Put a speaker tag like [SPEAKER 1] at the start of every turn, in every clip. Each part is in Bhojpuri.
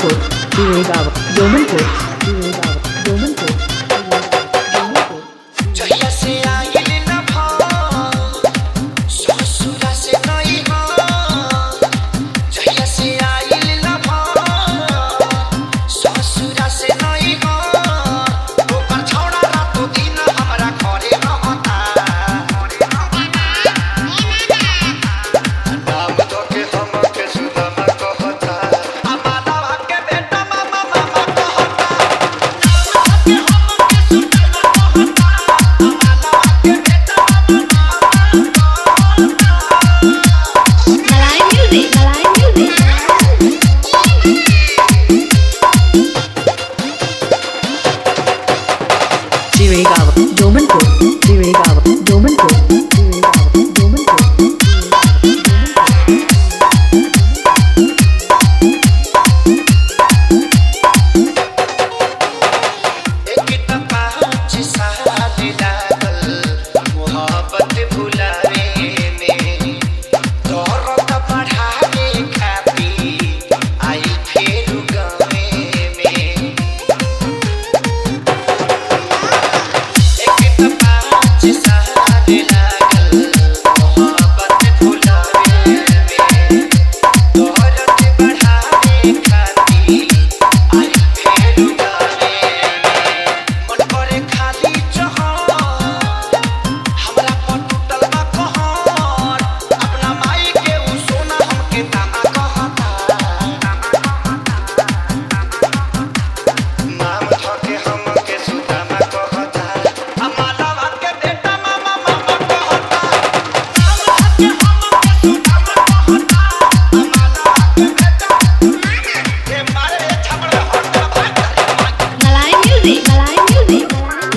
[SPEAKER 1] Domanpur, Jiregaon, Domanpur, Jiregaon, Domanpur, Domanpur.
[SPEAKER 2] जहिया से आइल न भाव ससुरा से नहीं हो जहिया से आइल न भाव ससुरा से नहीं हो ओकर छौड़ा रातो दिन हमरा घरे रहता नाम तो के हम के सुदामा कहता अमानवा के बेटा मामा मामा कहता
[SPEAKER 3] Malay music, Malay music.
[SPEAKER 1] Jiregaon, Domanpur, Jiregaon, Domanpur, Jiregaon, Domanpur.
[SPEAKER 2] एक त पाँच साल लागल मोहब्बत भुलावे में दौरत बढ़ावे खातिर आई फेर गावे में एक त पाँच साल लागल मोहब्बत भुलावे में दौरत बढ़ावे खातिर आई फेर गावे मन करे खाली जहान हमरा पर टूटल बा कहर अपना माई के उ सोना हमके तामा कहता नाम धके हमके सुदामा कहता अमानवा के बेटा मामा मामा कहता नाम धके हमके सुदामा कहता अमानवा के बेटा के मारे छपड़ हट भाग
[SPEAKER 3] Malay music, Malay music.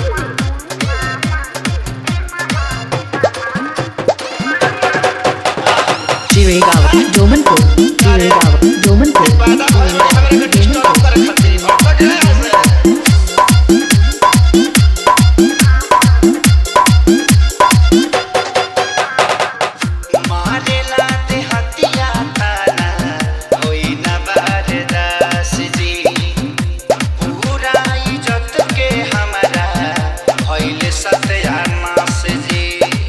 [SPEAKER 1] Jiregaon, Domanpur, Jiregaon, Domanpur,
[SPEAKER 2] पैदा होए हमरे के डिस्टर्ब कर खातिर भटक जाए मारेला दे हतिया ताना होई ना बरदास जी पूरा इज्जत के हमरा होइल सत्यानाश जी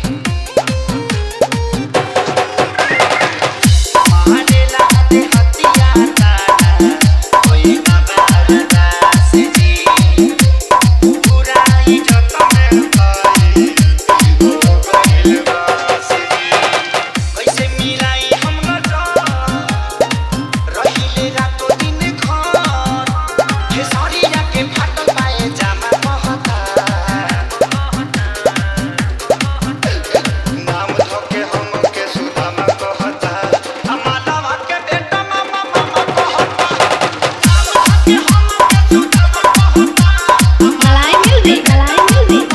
[SPEAKER 2] मारेला दे हतिया ताना होई ना बरदास जी पूरा इज्जत में होई हो गइल बास जी कैसे मिलाई हम नजर रहिले रातो दिन घर खेसरिया के फाटल पाए जामा कहता नाम धके हमके सुदामा कहता अमानवा के बेटा मामा मामा कहता नाम धके हमके सुदामा कहता
[SPEAKER 3] Malay music, Malay music.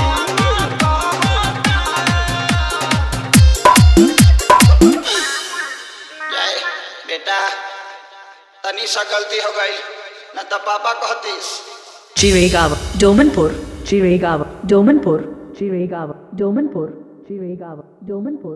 [SPEAKER 2] जय बेटा तनी सा गलती हो गई न तो पापा कहतीस
[SPEAKER 1] Jiregaon, Domanpur, Jiregaon, Domanpur, Jiregaon, Domanpur, Jiregaon, Domanpur.